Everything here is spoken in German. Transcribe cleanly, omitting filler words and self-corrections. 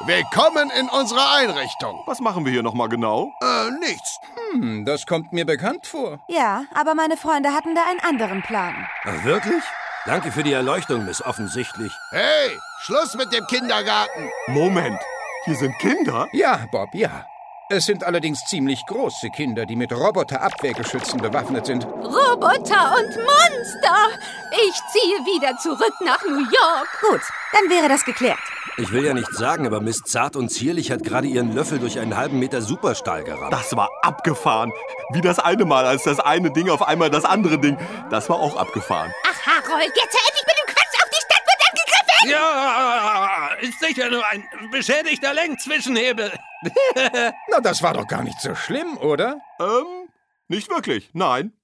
Willkommen in unserer Einrichtung. Was machen wir hier nochmal genau? Nichts. Das kommt mir bekannt vor. Ja, aber meine Freunde hatten da einen anderen Plan. Ach, wirklich? Danke für die Erleuchtung, Miss Offensichtlich. Hey, Schluss mit dem Kindergarten. Moment, hier sind Kinder? Ja, Bob, ja. Es sind allerdings ziemlich große Kinder, die mit Roboter-Abwehrgeschützen bewaffnet sind. Roboter und Monster! Ich ziehe wieder zurück nach New York. Gut, dann wäre das geklärt. Ich will ja nichts sagen, aber Miss Zart und Zierlich hat gerade ihren Löffel durch einen halben Meter Superstahl gerammt. Das war abgefahren. Wie das eine Mal, als das eine Ding auf einmal das andere Ding. Das war auch abgefahren. Ach, Harold, jetzt hör endlich mit dem Quatsch auf, die Stadt wird angegriffen! Ja, ist sicher nur ein beschädigter Lenkzwischenhebel. Na, das war doch gar nicht so schlimm, oder? Nicht wirklich, nein.